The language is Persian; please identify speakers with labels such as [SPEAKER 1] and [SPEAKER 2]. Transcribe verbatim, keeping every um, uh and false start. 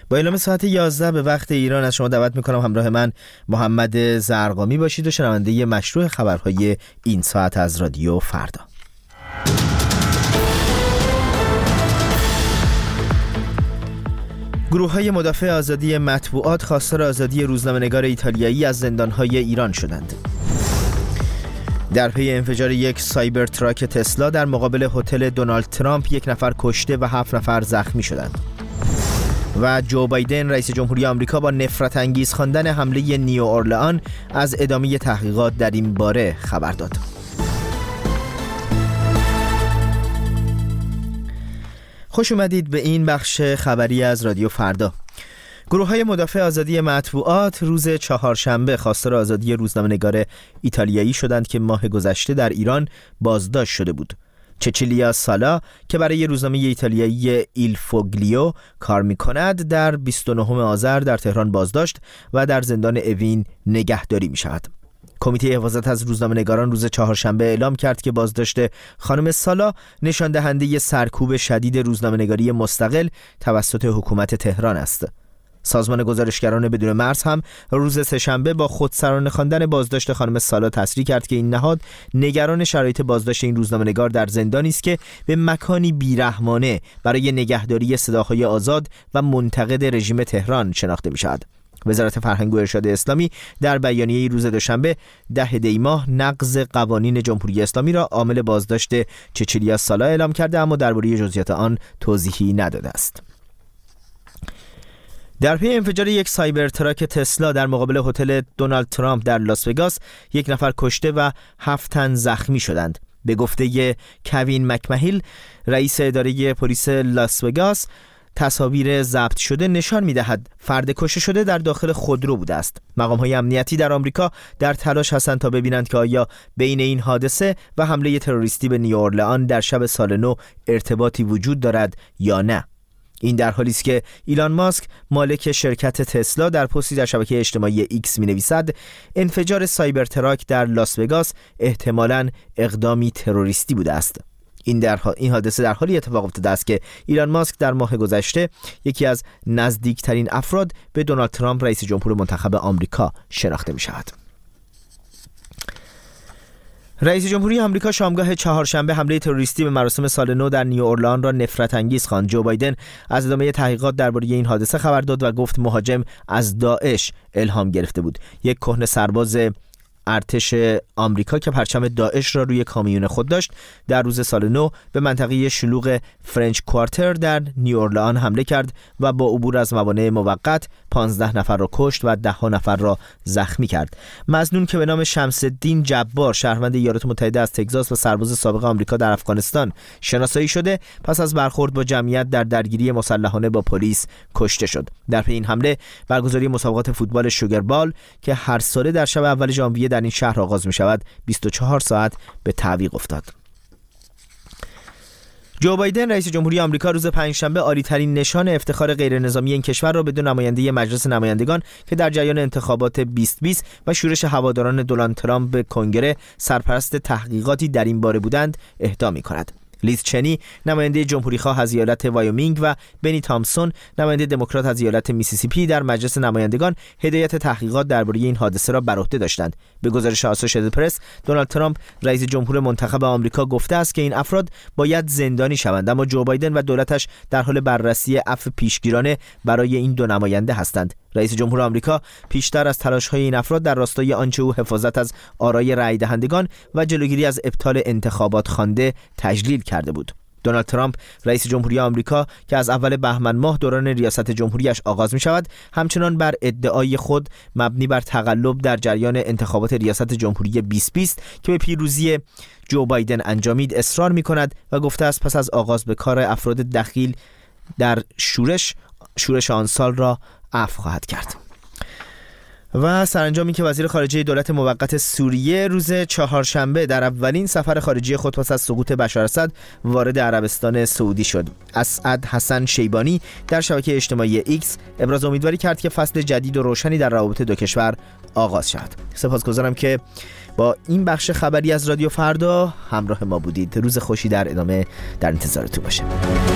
[SPEAKER 1] با اعلام ساعت یازده به وقت ایران از شما دعوت میکنم همراه من محمد زرقامی باشید و شنونده مشروع خبرهای این ساعت از رادیو فردا. گروه‌های مدافع آزادی مطبوعات خواستار آزادی روزنامه‌نگار ایتالیایی از زندان‌های ایران شدند. در پی انفجار یک سایبر تراک تسلا در مقابل هتل دونالد ترامپ یک نفر کشته و هفت نفر زخمی شدند. و جو بایدن رئیس جمهوری آمریکا با نفرت انگیز خواندن حمله نیو اورلئان از ادامه تحقیقات در این باره خبر داد. خوش اومدید به این بخش خبری از رادیو فردا. گروه‌های مدافع آزادی مطبوعات روز چهارشنبه خواستار آزادی روزنامه‌نگار ایتالیایی شدند که ماه گذشته در ایران بازداشت شده بود. چچیلیا سالا که برای روزنامه ایتالیایی ایل فوگلیو کار می‌کند در بیست و نهم آذر در تهران بازداشت و در زندان اوین نگهداری می‌شود. کمیته حفاظت از روزنامه‌نگاران روز چهارشنبه اعلام کرد که بازداشت خانم سالا نشان دهنده سرکوب شدید روزنامه‌نگاری مستقل توسط حکومت تهران است. سازمان گزارشگران بدون مرز هم روز سه‌شنبه با خودسرانه خواندن بازداشت خانم سالا تصریح کرد که این نهاد نگران شرایط بازداشت این روزنامه‌نگار در زندانی است که به مکانی بیرحمانه برای نگهداری صداهای آزاد و منتقد رژیم تهران شناخته می‌شود. وزارت فرهنگ و ارشاد اسلامی در بیانیه روز دوشنبه ده دی ماه نقض قوانین جمهوری اسلامی را عامل بازداشت چچیلیا سالا اعلام کرده، اما درباره جزئیات آن توضیحی نداده است. در پی انفجار یک سایبر تراک تسلا در مقابل هتل دونالد ترامپ در لاس وگاس یک نفر کشته و هفت تن زخمی شدند. به گفته کوین مکمهیل رئیس اداره پلیس لاس وگاس، تصاویر ضبط شده نشان می‌دهد فرد کشته شده در داخل خودرو بوده است. مقام‌های امنیتی در آمریکا در تلاش هستند تا ببینند که آیا بین این حادثه و حمله تروریستی به نیو اورلئان در شب سال نو ارتباطی وجود دارد یا نه. این در حالی است که ایلان ماسک مالک شرکت تسلا در پستی در شبکه اجتماعی ایکس می‌نویسد انفجار سایبر تراک در لاس وگاس احتمالاً اقدامی تروریستی بوده است. این در این حادثه در حالی اتفاق افتاده است که ایلان ماسک در ماه گذشته یکی از نزدیکترین افراد به دونالد ترامپ رئیس جمهور منتخب آمریکا شناخته می شود. رئیس جمهوری آمریکا شامگاه چهارشنبه حمله تروریستی به مراسم سال نو در نیو اورلئان را نفرت انگیز خواند. جو بایدن از ادامه تحقیقات درباره این حادثه خبر داد و گفت مهاجم از داعش الهام گرفته بود. یک کهنه سرباز ارتش آمریکا که پرچم داعش را روی کامیون خود داشت در روز سال نو به منطقه شلوغ فرنچ کوارتر در نیو اورلئان حمله کرد و با عبور از موانع موقت پانزده نفر را کشت و ده ها نفر را زخمی کرد. مظنون که به نام شمس الدین جبار شهروند ایالات متحده از تگزاس و سرباز سابق آمریکا در افغانستان شناسایی شده، پس از برخورد با جمعیت در درگیری مسلحانه با پلیس کشته شد. در پی این حمله برگزاری مسابقات فوتبال شوگربال که هر ساله در شب اول ژانویه در این شهر آغاز می شود بیست و چهار ساعت به تعویق افتاد. جو بایدن رئیس جمهوری آمریکا روز پنجشنبه عالی‌ترین نشان افتخار غیرنظامی این کشور را به دو نماینده مجلس نمایندگان که در جریان انتخابات بیست بیست و شورش هواداران دونالد ترامپ به کنگره سرپرست تحقیقاتی در این باره بودند اهدا می‌کند. لیز چنی نماینده جمهوری‌خواه از ایالت وایومینگ و بنی تامسون نماینده دموکرات از ایالت میسیسیپی در مجلس نمایندگان هدایت تحقیقات درباره این حادثه را بر عهده داشتند. به گزارش آسوشیتد پرس، دونالد ترامپ رئیس جمهور منتخب آمریکا گفته است که این افراد باید زندانی شوند، اما جو بایدن و دولتش در حال بررسی عفو پیشگیرانه برای این دو نماینده هستند. رئیس جمهور آمریکا پیشتر از تلاش‌های این افراد در راستای آنچه او حفاظت از آرای رأی دهندگان و جلوگیری از ابطال انتخابات خوانده تجلیل کرده بود. دونالد ترامپ رئیس جمهوری آمریکا که از اول بهمن ماه دوران ریاست جمهوریش آغاز می شود، همچنان بر ادعای خود مبنی بر تقلب در جریان انتخابات ریاست جمهوری بیست بیست که به پیروزی جو بایدن انجامید اصرار می کند و گفته است پس از آغاز به کار افراد دخیل در شورش شورش آن سال را عفو خواهد کرد. و سرانجامی که وزیر خارجه دولت موقت سوریه روز چهارشنبه در اولین سفر خارجی خود پس از سقوط بشار اسد وارد عربستان سعودی شد. اسعد حسن شیبانی در شبکه اجتماعی ایکس ابراز امیدواری کرد که فصل جدید و روشنی در روابط دو کشور آغاز شود. سپاسگزارم که با این بخش خبری از رادیو فردا همراه ما بودید. روز خوشی در ادامه در انتظارتون باشه.